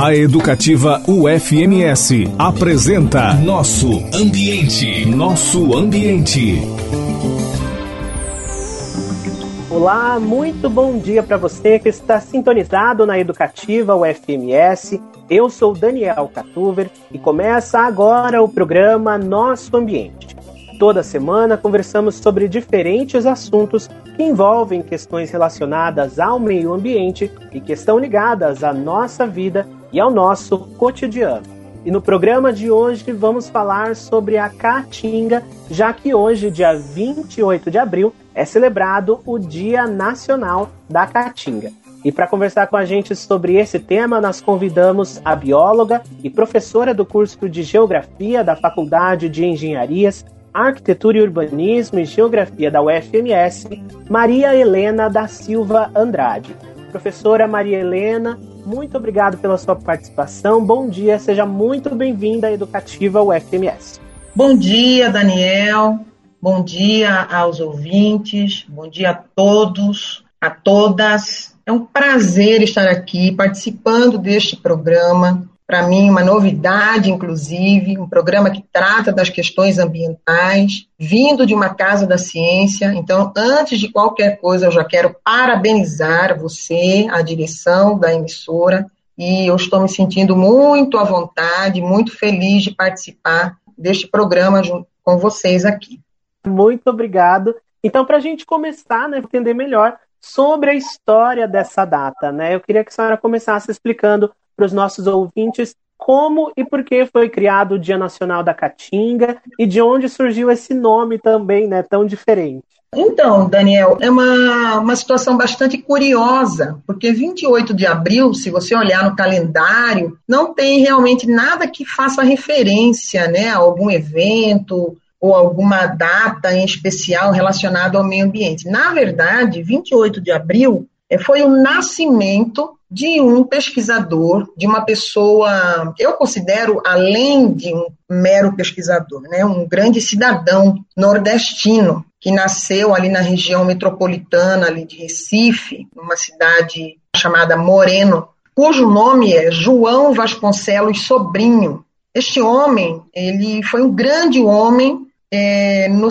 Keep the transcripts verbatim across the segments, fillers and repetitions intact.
A Educativa U F M S apresenta Nosso Ambiente. Nosso Ambiente. Olá, muito bom dia para você que está sintonizado na Educativa U F M S. Eu sou Daniel Catuver e começa agora o programa Nosso Ambiente. Toda semana conversamos sobre diferentes assuntos que envolvem questões relacionadas ao meio ambiente e que estão ligadas à nossa vida e ao nosso cotidiano. E no programa de hoje vamos falar sobre a Caatinga, já que hoje, dia vinte e oito de abril, é celebrado o Dia Nacional da Caatinga. E para conversar com a gente sobre esse tema, nós convidamos a bióloga e professora do curso de Geografia da Faculdade de Engenharias, Arquitetura e Urbanismo e Geografia da U F M S, Maria Helena da Silva Andrade. Professora Maria Helena, muito obrigado pela sua participação. Bom dia, seja muito bem-vinda à Educativa U F M S. Bom dia, Daniel. Bom dia aos ouvintes. Bom dia a todos, a todas. É um prazer estar aqui participando deste programa. Para mim, uma novidade, inclusive, um programa que trata das questões ambientais, vindo de uma casa da ciência. Então, antes de qualquer coisa, eu já quero parabenizar você, a direção da emissora, e eu estou me sentindo muito à vontade, muito feliz de participar deste programa junto com vocês aqui. Muito obrigado. Então, para a gente começar, né, entender melhor sobre a história dessa data, né, eu queria que a senhora começasse explicando para os nossos ouvintes como e por que foi criado o Dia Nacional da Caatinga e de onde surgiu esse nome também, né, tão diferente. Então, Daniel, é uma, uma situação bastante curiosa, porque vinte e oito de abril, se você olhar no calendário, não tem realmente nada que faça referência, né, a algum evento ou alguma data em especial relacionada ao meio ambiente. Na verdade, vinte e oito de abril foi o nascimento de um pesquisador, de uma pessoa, eu considero, além de um mero pesquisador, né, um grande cidadão nordestino, que nasceu ali na região metropolitana ali de Recife, numa cidade chamada Moreno, cujo nome é João Vasconcelos Sobrinho. Este homem, ele foi um grande homem é, no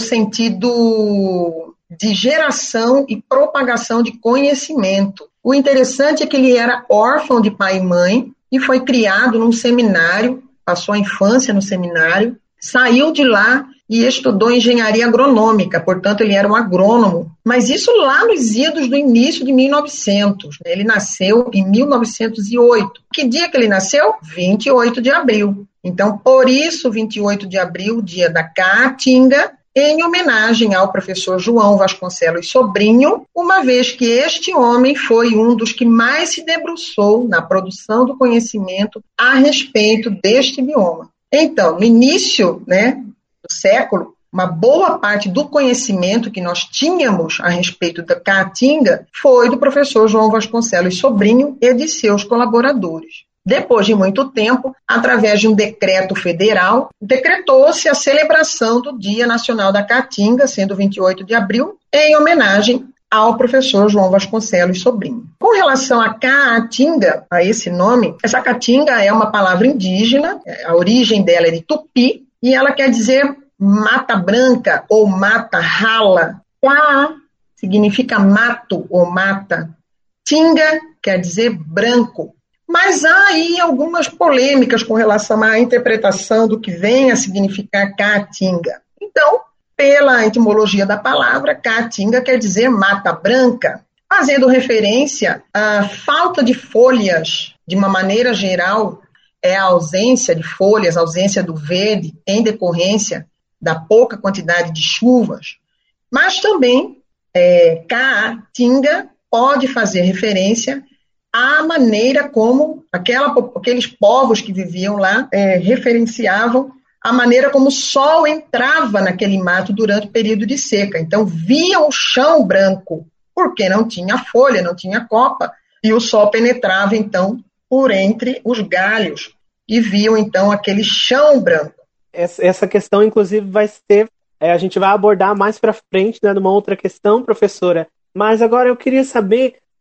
sentido de geração e propagação de conhecimento. O interessante é que ele era órfão de pai e mãe e foi criado num seminário, passou a infância no seminário, saiu de lá e estudou engenharia agronômica, portanto ele era um agrônomo, mas isso lá nos idos do início de mil e novecentos, né? Ele nasceu em mil novecentos e oito. Que dia que ele nasceu? vinte e oito de abril. Então, por isso, vinte e oito de abril, dia da Caatinga, em homenagem ao professor João Vasconcelos Sobrinho, uma vez que este homem foi um dos que mais se debruçou na produção do conhecimento a respeito deste bioma. Então, no início, né, do século, uma boa parte do conhecimento que nós tínhamos a respeito da Caatinga foi do professor João Vasconcelos Sobrinho e de seus colaboradores. Depois de muito tempo, através de um decreto federal, decretou-se a celebração do Dia Nacional da Caatinga, sendo vinte e oito de abril, em homenagem ao professor João Vasconcelos Sobrinho. Com relação à Caatinga, a esse nome, essa Caatinga é uma palavra indígena, a origem dela é de Tupi, e ela quer dizer mata branca ou mata rala. Caa significa mato ou mata. Tinga quer dizer branco. Mas há aí algumas polêmicas com relação à interpretação do que vem a significar Caatinga. Então, pela etimologia da palavra, Caatinga quer dizer mata branca, fazendo referência à falta de folhas, de uma maneira geral, é a ausência de folhas, a ausência do verde, em decorrência da pouca quantidade de chuvas. Mas também, é, Caatinga pode fazer referência a maneira como aquela, aqueles povos que viviam lá é, referenciavam a maneira como o sol entrava naquele mato durante o período de seca. Então, viam o chão branco, porque não tinha folha, não tinha copa, e o sol penetrava, então, por entre os galhos, e viam, então, aquele chão branco. Essa questão, inclusive, vai ser, é, a gente vai abordar mais para frente, né, numa outra questão, professora, mas agora eu queria saber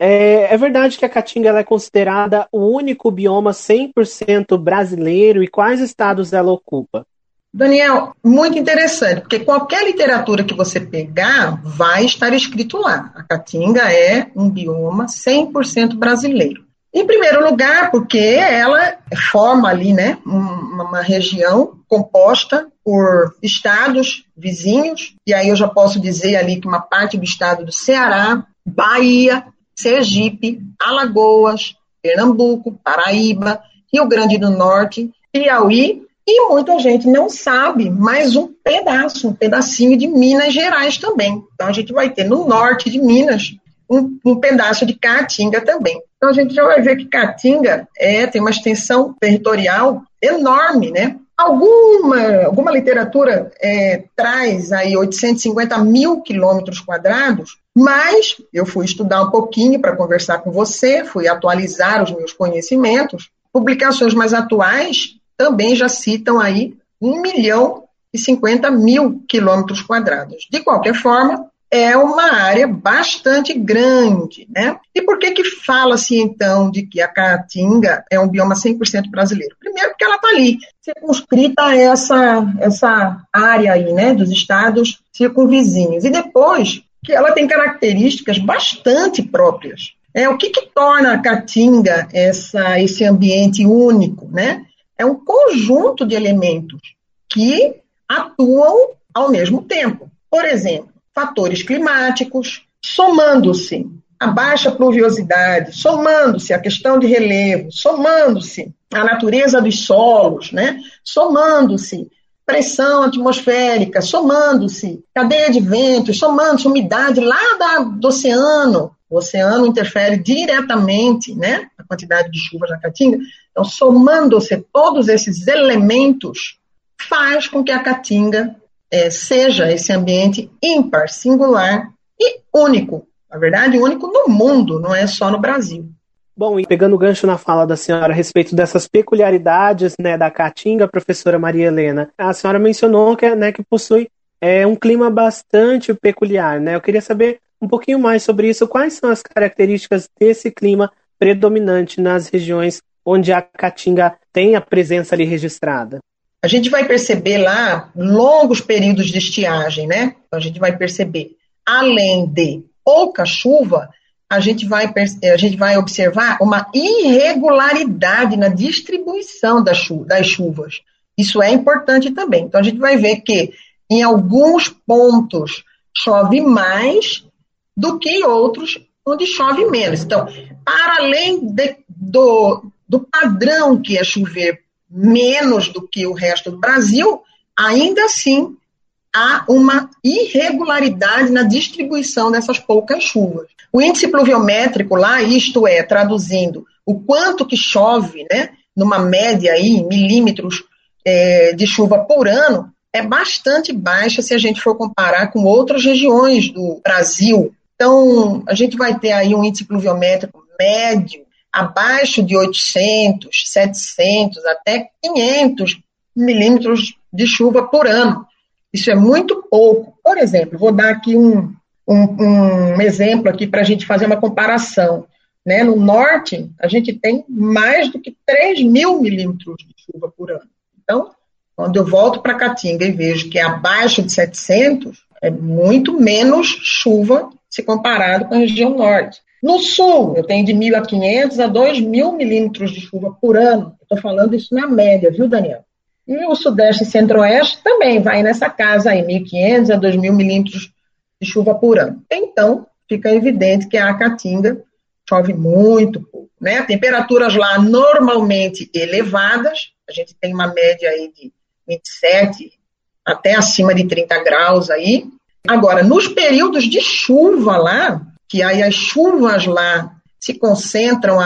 É, é verdade que a Caatinga ela é considerada o único bioma cem por cento brasileiro, e quais estados ela ocupa? Daniel, muito interessante, porque qualquer literatura que você pegar vai estar escrito lá. A Caatinga é um bioma cem por cento brasileiro. Em primeiro lugar, porque ela forma ali, né, uma, uma região composta por estados vizinhos, e aí eu já posso dizer ali que uma parte do estado do Ceará, Bahia, Sergipe, Alagoas, Pernambuco, Paraíba, Rio Grande do Norte, Piauí, e muita gente não sabe, mas um pedaço, um pedacinho de Minas Gerais também. Então a gente vai ter no norte de Minas um, um pedaço de Caatinga também. Então a gente já vai ver que Caatinga é, tem uma extensão territorial enorme, né? Alguma, alguma literatura é, traz aí oitocentos e cinquenta mil quilômetros quadrados, mas eu fui estudar um pouquinho para conversar com você, fui atualizar os meus conhecimentos. Publicações mais atuais também já citam aí um milhão e cinquenta mil quilômetros quadrados. De qualquer forma, é uma área bastante grande, né? E por que que fala-se, então, de que a Caatinga é um bioma cem por cento brasileiro? Primeiro, porque ela está ali, circunscrita a essa, essa área aí, né, dos estados circunvizinhos. E depois, que ela tem características bastante próprias. É, o que que torna a Caatinga essa, esse ambiente único, né? É um conjunto de elementos que atuam ao mesmo tempo. Por exemplo, fatores climáticos, somando-se a baixa pluviosidade, somando-se a questão de relevo, somando-se a natureza dos solos, né? Somando-se pressão atmosférica, somando-se cadeia de ventos, somando-se umidade lá da, do oceano. O oceano interfere diretamente, né, na quantidade de chuvas na Caatinga. Então, somando-se todos esses elementos, faz com que a Caatinga é, seja esse ambiente ímpar, singular e único. Na verdade, único no mundo, não é só no Brasil. Bom, e pegando o gancho na fala da senhora a respeito dessas peculiaridades, né, da Caatinga, professora Maria Helena, a senhora mencionou que, né, que possui é, um clima bastante peculiar, né? Eu queria saber um pouquinho mais sobre isso. Quais são as características desse clima predominante nas regiões onde a Caatinga tem a presença ali registrada? A gente vai perceber lá longos períodos de estiagem, né? Então, a gente vai perceber, além de pouca chuva, a gente vai, a gente vai observar uma irregularidade na distribuição das, chu- das chuvas. Isso é importante também. Então, a gente vai ver que em alguns pontos chove mais do que em outros onde chove menos. Então, para além de, do, do padrão que é chover menos do que o resto do Brasil, ainda assim há uma irregularidade na distribuição dessas poucas chuvas. O índice pluviométrico lá, isto é, traduzindo o quanto que chove, né, numa média aí, milímetros é, de chuva por ano, é bastante baixa se a gente for comparar com outras regiões do Brasil. Então, a gente vai ter aí um índice pluviométrico médio, abaixo de oitocentos, setecentos, até quinhentos milímetros de chuva por ano. Isso é muito pouco. Por exemplo, vou dar aqui um, um, um exemplo aqui para a gente fazer uma comparação. Né? No norte, a gente tem mais do que três mil milímetros de chuva por ano. Então, quando eu volto para Caatinga e vejo que é abaixo de setecentos, é muito menos chuva se comparado com a região norte. No sul, eu tenho de mil a quinhentos a dois mil milímetros de chuva por ano. Estou falando isso na média, viu, Daniel? E o sudeste e centro-oeste também vai nessa casa aí, mil e quinhentos a dois mil milímetros de chuva por ano. Então, fica evidente que a Caatinga chove muito pouco, né? Temperaturas lá normalmente elevadas, a gente tem uma média aí de vinte e sete até acima de trinta graus aí. Agora, nos períodos de chuva lá, que aí as chuvas lá se concentram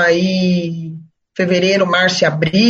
aí fevereiro, março e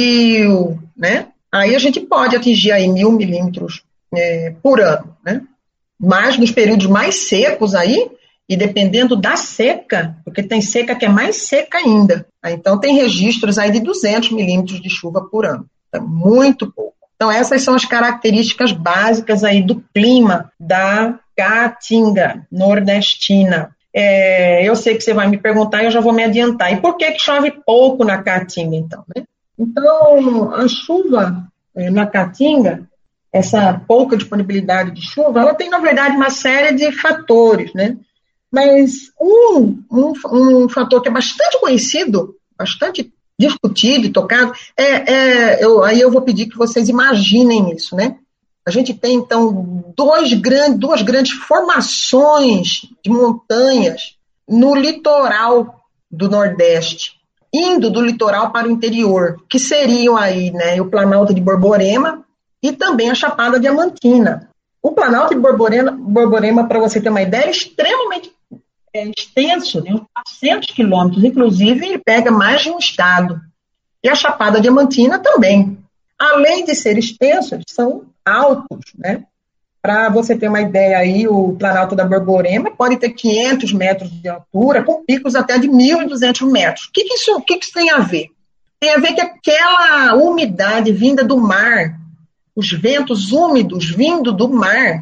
abril, né? Aí a gente pode atingir aí mil milímetros é, por ano, né? Mas nos períodos mais secos aí, e dependendo da seca, porque tem seca que é mais seca ainda, então tem registros aí de duzentos milímetros de chuva por ano. É muito pouco. Então essas são as características básicas aí do clima da Caatinga nordestina. É, eu sei que você vai me perguntar e eu já vou me adiantar. E por que que chove pouco na Caatinga, então? Né? Então, a chuva é, na Caatinga, essa pouca disponibilidade de chuva, ela tem, na verdade, uma série de fatores, né? Mas um, um, um fator que é bastante conhecido, bastante discutido e tocado, é, é eu, aí eu vou pedir que vocês imaginem isso, né? A gente tem, então, dois grandes, duas grandes formações de montanhas no litoral do Nordeste, indo do litoral para o interior, que seriam aí, né, o Planalto de Borborema e também a Chapada Diamantina. O Planalto de Borborema, Borborema para você ter uma ideia, é extremamente é, extenso, né, quatrocentos quilômetros, inclusive ele pega mais de um estado. E a Chapada Diamantina também. Além de ser extenso, eles são altos, né? Para você ter uma ideia aí, o Planalto da Borborema pode ter quinhentos metros de altura, com picos até de mil e duzentos metros. O que, que, isso, que, que isso tem a ver? Tem a ver que aquela umidade vinda do mar, os ventos úmidos vindo do mar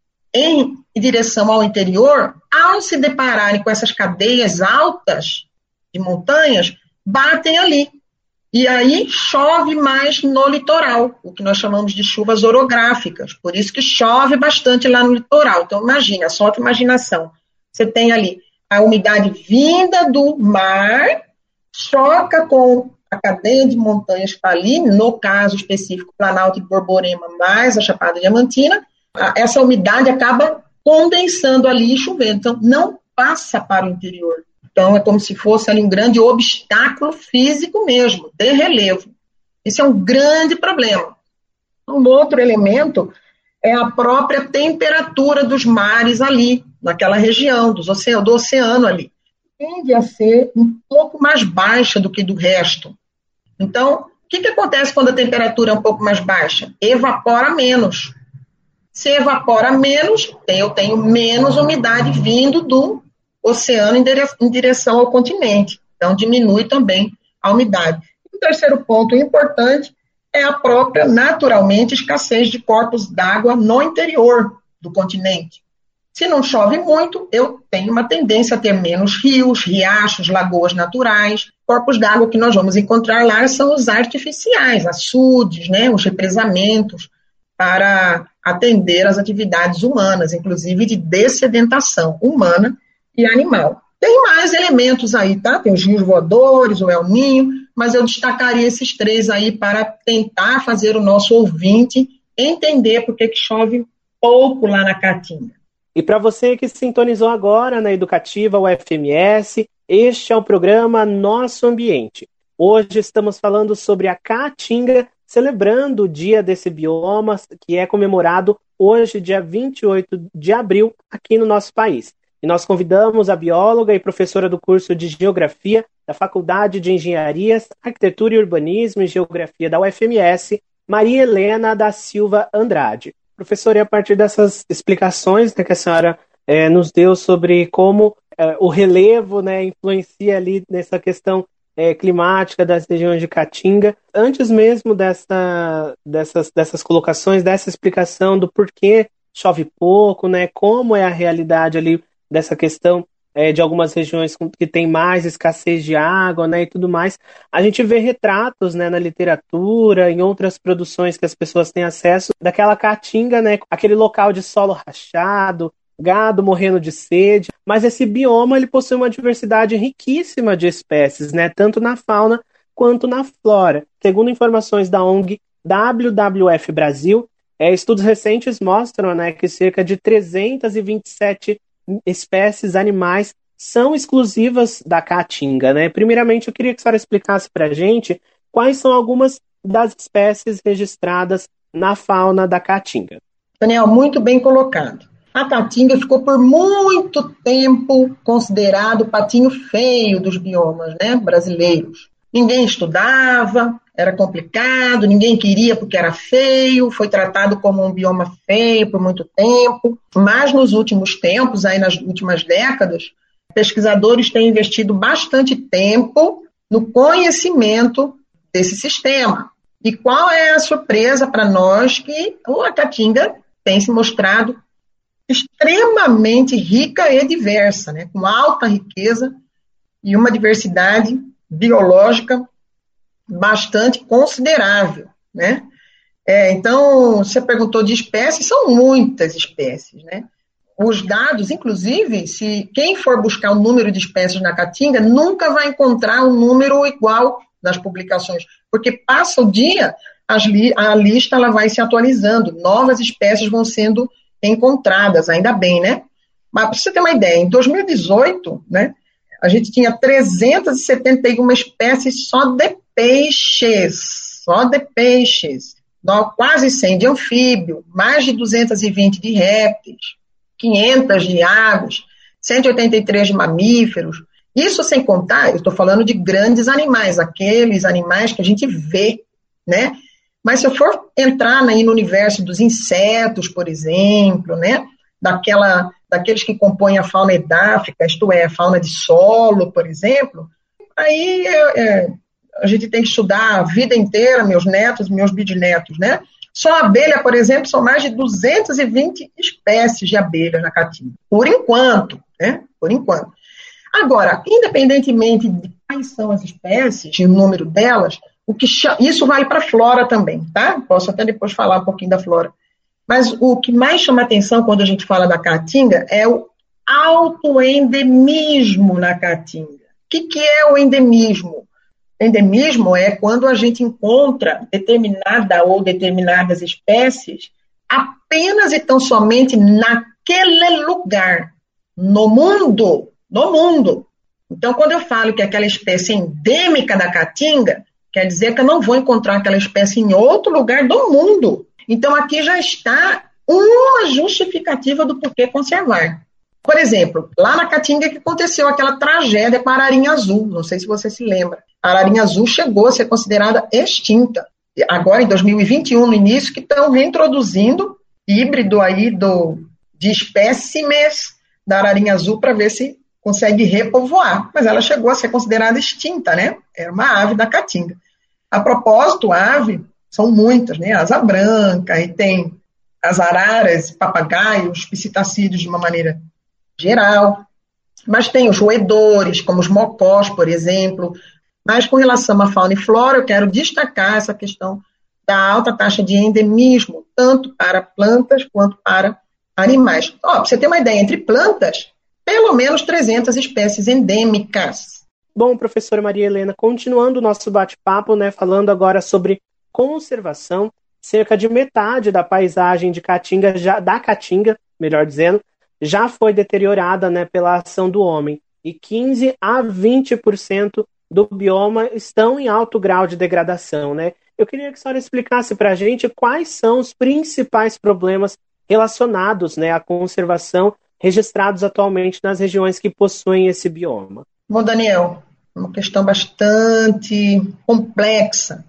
em direção ao interior, ao se depararem com essas cadeias altas de montanhas, batem ali. E aí chove mais no litoral, o que nós chamamos de chuvas orográficas. Por isso que chove bastante lá no litoral. Então, imagina, só a imaginação. Você tem ali a umidade vinda do mar, choca com a cadeia de montanhas que está ali, no caso específico, Planalto de Borborema mais a Chapada Diamantina, essa umidade acaba condensando ali e chovendo. Então, não passa para o interior. Então, é como se fosse ali um grande obstáculo físico mesmo, de relevo. Isso é um grande problema. Um outro elemento é a própria temperatura dos mares ali, naquela região, dos oceano, do oceano ali. Tende a ser um pouco mais baixa do que do resto. Então, o que, que acontece quando a temperatura é um pouco mais baixa? Evapora menos. Se evapora menos, eu tenho menos umidade vindo do oceano em direção ao continente. Então, diminui também a umidade. O terceiro ponto importante é a própria, naturalmente, escassez de corpos d'água no interior do continente. Se não chove muito, eu tenho uma tendência a ter menos rios, riachos, lagoas naturais. Corpos d'água que nós vamos encontrar lá são os artificiais, açudes, né, os represamentos, para atender às atividades humanas, inclusive de dessedentação humana e animal. Tem mais elementos aí, tá? Tem os rios voadores, o El Ninho, mas eu destacaria esses três aí para tentar fazer o nosso ouvinte entender por que que chove pouco lá na Caatinga. E para você que sintonizou agora na Educativa U F M S, este é o programa Nosso Ambiente. Hoje estamos falando sobre a Caatinga, celebrando o dia desse bioma, que é comemorado hoje, dia vinte e oito de abril, aqui no nosso país. E nós convidamos a bióloga e professora do curso de Geografia da Faculdade de Engenharia, Arquitetura e Urbanismo e Geografia da U F M S, Maria Helena da Silva Andrade. Professora, e a partir dessas explicações, né, que a senhora é, nos deu sobre como é, o relevo, né, influencia ali nessa questão é, climática das regiões de Caatinga, antes mesmo dessa, dessas, dessas colocações, dessa explicação do porquê chove pouco, né, como é a realidade ali dessa questão é, de algumas regiões que tem mais escassez de água, né, e tudo mais, a gente vê retratos, né, na literatura, em outras produções que as pessoas têm acesso, daquela Caatinga, né, aquele local de solo rachado, gado morrendo de sede, mas esse bioma ele possui uma diversidade riquíssima de espécies, né, tanto na fauna quanto na flora. Segundo informações da O N G W W F Brasil, é, estudos recentes mostram, né, que cerca de trezentas e vinte e sete espécies animais são exclusivas da Caatinga, né? Primeiramente, eu queria que a senhora explicasse para a gente quais são algumas das espécies registradas na fauna da Caatinga. Daniel, muito bem colocado. A Caatinga ficou por muito tempo considerado o patinho feio dos biomas, né, brasileiros. Ninguém estudava, era complicado, ninguém queria porque era feio, foi tratado como um bioma feio por muito tempo. Mas nos últimos tempos, aí nas últimas décadas, pesquisadores têm investido bastante tempo no conhecimento desse sistema. E qual é a surpresa para nós que a Caatinga tem se mostrado extremamente rica e diversa, né? Com alta riqueza e uma diversidade biológica bastante considerável, né? É, então, você perguntou de espécies, são muitas espécies, né? Os dados, inclusive, se quem for buscar o número de espécies na Caatinga, nunca vai encontrar um número igual nas publicações, porque passa o dia, as li, a lista ela vai se atualizando, novas espécies vão sendo encontradas, ainda bem, né? Mas para você ter uma ideia, em dois mil e dezoito, né, a gente tinha trezentas e setenta e uma espécies só de peixes, só de peixes, quase cem de anfíbio, mais de duzentas e vinte de répteis, quinhentas de aves, cento e oitenta e três de mamíferos. Isso sem contar, eu estou falando de grandes animais, aqueles animais que a gente vê, né? Mas se eu for entrar aí no universo dos insetos, por exemplo, né? Daquela, daqueles que compõem a fauna edáfica, isto é, a fauna de solo, por exemplo, aí é, é, a gente tem que estudar a vida inteira, meus netos, meus bisnetos, né? Só a abelha, por exemplo, são mais de duzentas e vinte espécies de abelhas na Caatinga. Por enquanto, né? Por enquanto. Agora, independentemente de quais são as espécies e o número delas, o que chama, isso vale para a flora também, tá? Posso até depois falar um pouquinho da flora. Mas o que mais chama atenção quando a gente fala da Caatinga é o autoendemismo na Caatinga. O que, que é o endemismo? Endemismo é quando a gente encontra determinada ou determinadas espécies apenas e tão somente naquele lugar, no mundo, no mundo. Então, quando eu falo que aquela espécie é endêmica da Caatinga, quer dizer que eu não vou encontrar aquela espécie em outro lugar do mundo. Então, aqui já está uma justificativa do porquê conservar. Por exemplo, lá na Caatinga que aconteceu aquela tragédia com a ararinha azul, não sei se você se lembra. A ararinha azul chegou a ser considerada extinta. Agora, em dois mil e vinte e um, no início, que estão reintroduzindo híbrido aí do, de espécimes da ararinha azul para ver se consegue repovoar. Mas ela chegou a ser considerada extinta, né? Era uma ave da Caatinga. A propósito, a ave são muitas, né? Asa branca, e tem as araras, papagaios, psitacídeos de uma maneira geral, mas tem os roedores, como os mocós, por exemplo. Mas com relação à fauna e flora, eu quero destacar essa questão da alta taxa de endemismo, tanto para plantas quanto para animais. Ó, para você ter uma ideia, entre plantas, pelo menos trezentas espécies endêmicas. Bom, professora Maria Helena, continuando o nosso bate-papo, né, falando agora sobre conservação, cerca de metade da paisagem de Caatinga, já, da Caatinga, melhor dizendo, já foi deteriorada, né, pela ação do homem, e quinze a vinte por cento do bioma estão em alto grau de degradação, né? Eu queria que a senhora explicasse para a gente quais são os principais problemas relacionados, né, à conservação registrados atualmente nas regiões que possuem esse bioma. Bom, Daniel, uma questão bastante complexa,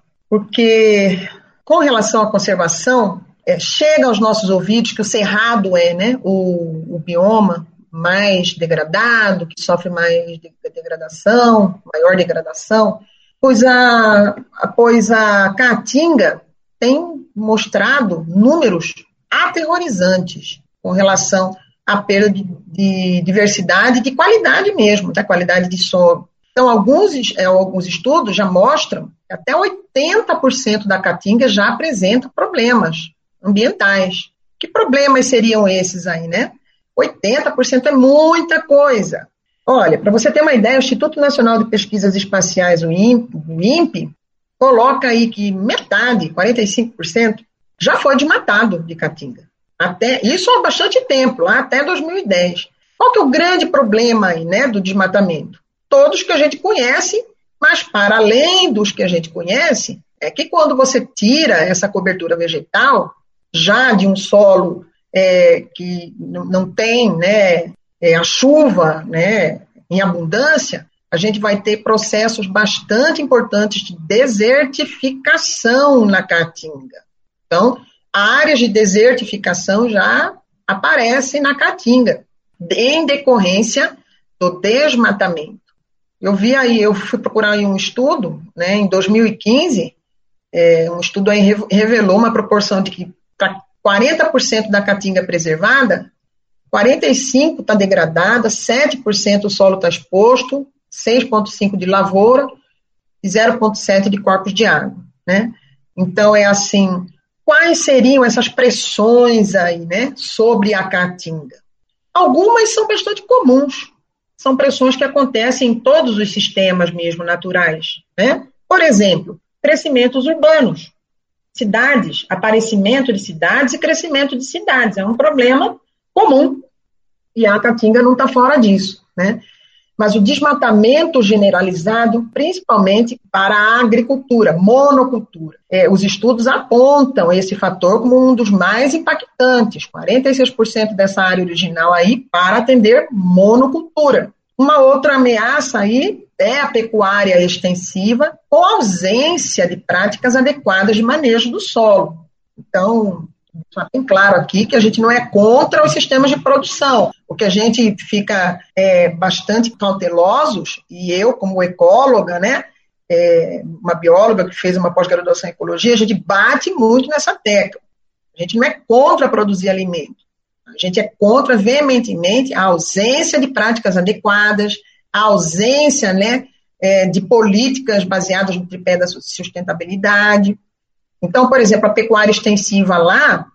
porque com relação à conservação, é, chega aos nossos ouvidos que o cerrado é, né, o, o bioma mais degradado, que sofre mais de, de degradação, maior degradação, pois a, pois a Caatinga tem mostrado números aterrorizantes com relação à perda de, de diversidade e de qualidade mesmo, da qualidade de solo. Então, alguns, é, alguns estudos já mostram que até oitenta por cento da Caatinga já apresenta problemas ambientais. Que problemas seriam esses aí, né? oitenta por cento é muita coisa. Olha, para você ter uma ideia, o Instituto Nacional de Pesquisas Espaciais, o INPE, o INPE, coloca aí que metade, quarenta e cinco por cento, já foi desmatado de Caatinga. Até, isso há bastante tempo, lá até dois mil e dez. Qual que é o grande problema aí, né, do desmatamento? Todos que a gente conhece, mas para além dos que a gente conhece, é que quando você tira essa cobertura vegetal, já de um solo é, que não tem, né, é, a chuva, né, em abundância, a gente vai ter processos bastante importantes de desertificação na Caatinga. Então, áreas de desertificação já aparecem na Caatinga, em decorrência do desmatamento. Eu vi aí, eu fui procurar aí um estudo, né, em dois mil e quinze, é, um estudo aí revelou uma proporção de que para quarenta por cento da Caatinga preservada, quarenta e cinco por cento está degradada, sete por cento o solo está exposto, seis vírgula cinco por cento de lavoura e zero vírgula sete por cento de corpos de água, né? Então, é assim, quais seriam essas pressões aí, né, sobre a caatinga? Algumas são bastante comuns, são pressões que acontecem em todos os sistemas mesmo naturais, né? Por exemplo, crescimentos urbanos, cidades, aparecimento de cidades e crescimento de cidades, é um problema comum, e a caatinga não está fora disso, né? Mas o desmatamento generalizado, principalmente para a agricultura, monocultura. É, os estudos apontam esse fator como um dos mais impactantes, quarenta e seis por cento dessa área original aí para atender monocultura. Uma outra ameaça aí é a pecuária extensiva, com ausência de práticas adequadas de manejo do solo. Então, está bem claro aqui que a gente não é contra os sistemas de produção. O que a gente fica é, bastante cautelosos, e eu, como ecóloga, né, é, uma bióloga que fez uma pós-graduação em ecologia, a gente bate muito nessa tecla. A gente não é contra produzir alimento. A gente é contra, veementemente, a ausência de práticas adequadas, a ausência, né, é, de políticas baseadas no tripé da sustentabilidade. Então, por exemplo, a pecuária extensiva lá,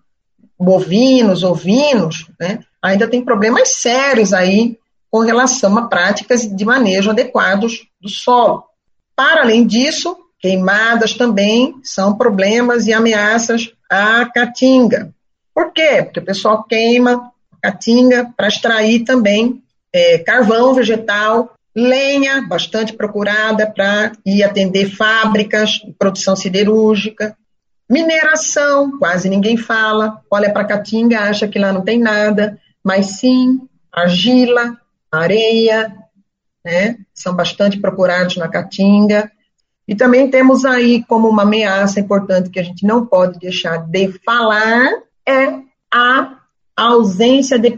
bovinos, ovinos, né, ainda tem problemas sérios aí com relação a práticas de manejo adequados do solo. Para além disso, queimadas também são problemas e ameaças à caatinga. Por quê? Porque o pessoal queima a caatinga para extrair também é, carvão vegetal, lenha, bastante procurada para ir atender fábricas de produção siderúrgica, mineração, quase ninguém fala, olha para a caatinga, acha que lá não tem nada, mas sim, argila, areia, né, são bastante procurados na caatinga. E também temos aí como uma ameaça importante que a gente não pode deixar de falar, é a ausência de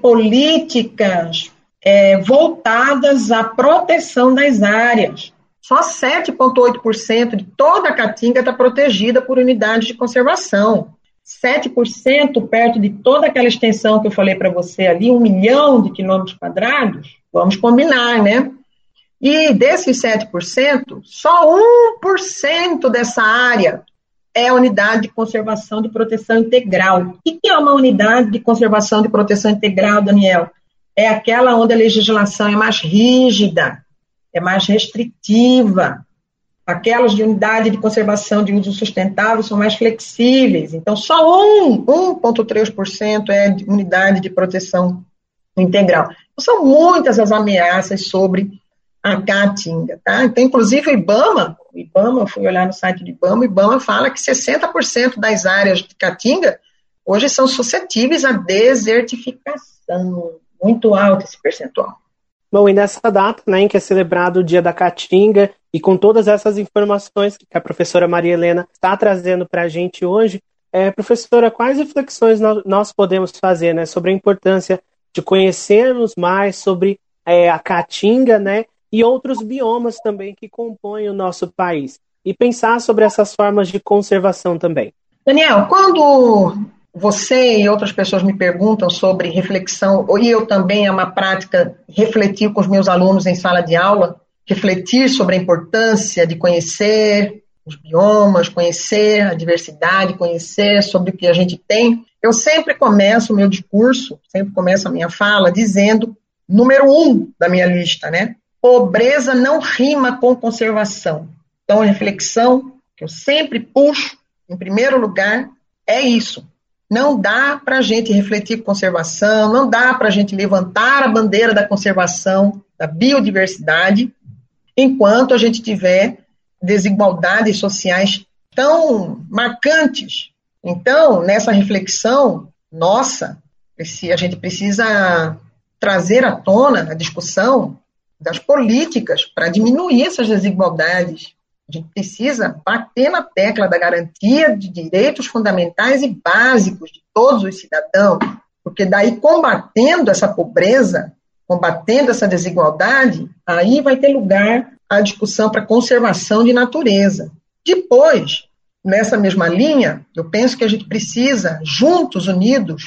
políticas é, voltadas à proteção das áreas. Só sete vírgula oito por cento de toda a caatinga está protegida por unidades de conservação. sete por cento perto de toda aquela extensão que eu falei para você ali, um milhão de quilômetros quadrados, vamos combinar, né? E desses sete por cento, só um por cento dessa área é a unidade de conservação de proteção integral. O que é uma unidade de conservação de proteção integral, Daniel? É aquela onde a legislação é mais rígida, é mais restritiva. Aquelas de unidade de conservação de uso sustentável são mais flexíveis. Então, só um, um vírgula três por cento é de unidade de proteção integral. Então, são muitas as ameaças sobre a caatinga, tá? Então, inclusive, o IBAMA, o IBAMA, eu fui olhar no site do IBAMA, o IBAMA fala que sessenta por cento das áreas de caatinga hoje são suscetíveis à desertificação. Muito alto esse percentual. Bom, e nessa data, né, em que é celebrado o Dia da Caatinga, e com todas essas informações que a professora Maria Helena está trazendo para a gente hoje, é, professora, quais reflexões nós podemos fazer, né, sobre a importância de conhecermos mais sobre é, a caatinga, né, e outros biomas também que compõem o nosso país, e pensar sobre essas formas de conservação também? Daniel, quando você e outras pessoas me perguntam sobre reflexão, e eu também, é uma prática refletir com os meus alunos em sala de aula, refletir sobre a importância de conhecer os biomas, conhecer a diversidade, conhecer sobre o que a gente tem. Eu sempre começo o meu discurso, sempre começo a minha fala dizendo, número um da minha lista, né? Pobreza não rima com conservação. Então, a reflexão que eu sempre puxo, em primeiro lugar, é isso. Não dá para a gente refletir conservação, não dá para a gente levantar a bandeira da conservação, da biodiversidade, enquanto a gente tiver desigualdades sociais tão marcantes. Então, nessa reflexão nossa, a gente precisa trazer à tona a discussão das políticas para diminuir essas desigualdades. A gente precisa bater na tecla da garantia de direitos fundamentais e básicos de todos os cidadãos, porque daí, combatendo essa pobreza, combatendo essa desigualdade, aí vai ter lugar a discussão para conservação de natureza. Depois, nessa mesma linha, eu penso que a gente precisa, juntos, unidos,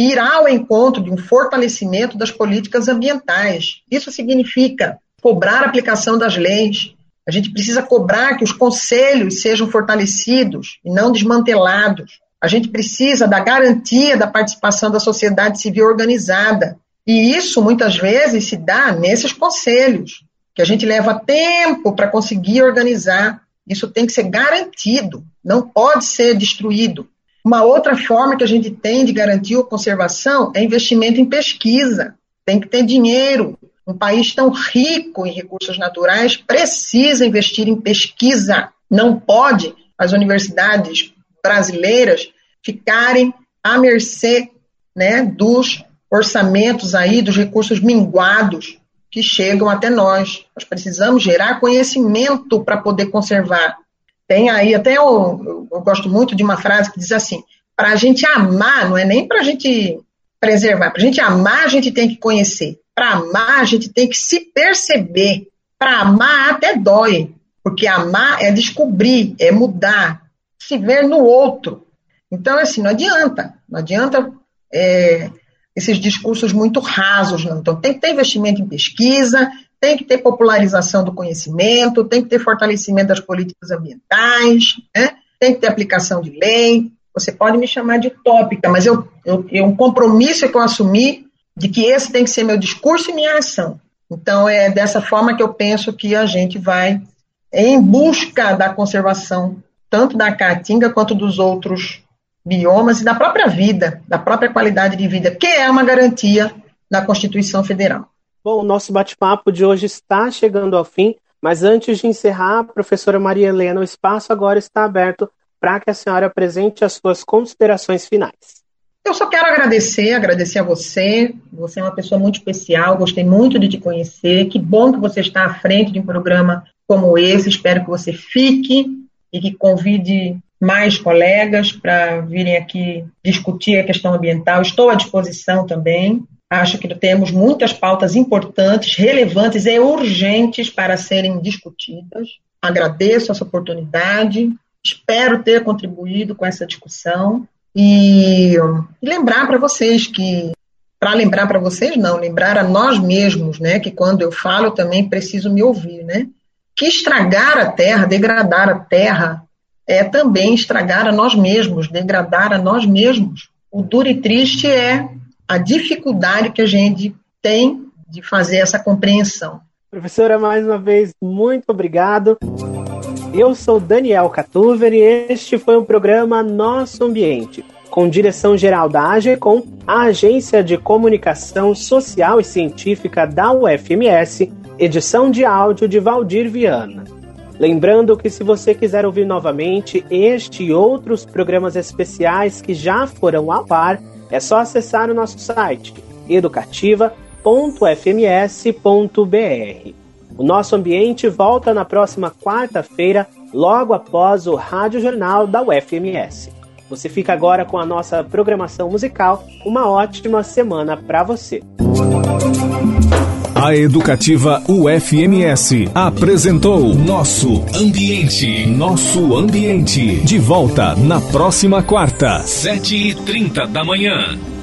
ir ao encontro de um fortalecimento das políticas ambientais. Isso significa cobrar a aplicação das leis. A gente precisa cobrar que os conselhos sejam fortalecidos e não desmantelados. A gente precisa da garantia da participação da sociedade civil organizada. E isso, muitas vezes, se dá nesses conselhos, que a gente leva tempo para conseguir organizar. Isso tem que ser garantido, não pode ser destruído. Uma outra forma que a gente tem de garantir a conservação é investimento em pesquisa. Tem que ter dinheiro. Um país tão rico em recursos naturais precisa investir em pesquisa. Não pode as universidades brasileiras ficarem à mercê, né, dos orçamentos aí, dos recursos minguados que chegam até nós. Nós precisamos gerar conhecimento para poder conservar. Tem aí, até eu, eu gosto muito de uma frase que diz assim, para a gente amar, não é nem para a gente preservar, para a gente amar a gente tem que conhecer, para amar a gente tem que se perceber, para amar até dói, porque amar é descobrir, é mudar, se ver no outro. Então, assim, não adianta, não adianta é, esses discursos muito rasos, não. Então tem que ter investimento em pesquisa, tem que ter popularização do conhecimento, tem que ter fortalecimento das políticas ambientais, né? Tem que ter aplicação de lei. Você pode me chamar de utópica, mas eu, eu, eu, um compromisso é que eu assumi de que esse tem que ser meu discurso e minha ação. Então, é dessa forma que eu penso que a gente vai em busca da conservação, tanto da caatinga quanto dos outros biomas e da própria vida, da própria qualidade de vida, que é uma garantia na Constituição Federal. Bom, o nosso bate-papo de hoje está chegando ao fim, mas antes de encerrar, professora Maria Helena, o espaço agora está aberto para que a senhora apresente as suas considerações finais. Eu só quero agradecer, agradecer a você, você é uma pessoa muito especial, gostei muito de te conhecer, que bom que você está à frente de um programa como esse, espero que você fique e que convide mais colegas para virem aqui discutir a questão ambiental, estou à disposição também. Acho que temos muitas pautas importantes, relevantes e urgentes para serem discutidas. Agradeço essa oportunidade, espero ter contribuído com essa discussão e lembrar para vocês que, para lembrar para vocês não, lembrar a nós mesmos, né, que quando eu falo eu também preciso me ouvir, né, que estragar a terra, degradar a terra é também estragar a nós mesmos, degradar a nós mesmos. O duro e triste é a dificuldade que a gente tem de fazer essa compreensão. Professora, mais uma vez, muito obrigado. Eu sou Daniel Catuver e este foi o programa Nosso Ambiente, com direção-geral da AGECOM, a Agência de Comunicação Social e Científica da U F M S, edição de áudio de Valdir Viana. Lembrando que se você quiser ouvir novamente este e outros programas especiais que já foram ao ar, é só acessar o nosso site educativa ponto f m s ponto b r. O Nosso Ambiente volta na próxima quarta-feira, logo após o Rádio Jornal da U F M S. Você fica agora com a nossa programação musical. Uma ótima semana para você. A Educativa U F M S apresentou Nosso Ambiente. Nosso Ambiente. De volta na próxima quarta, sete e trinta da manhã.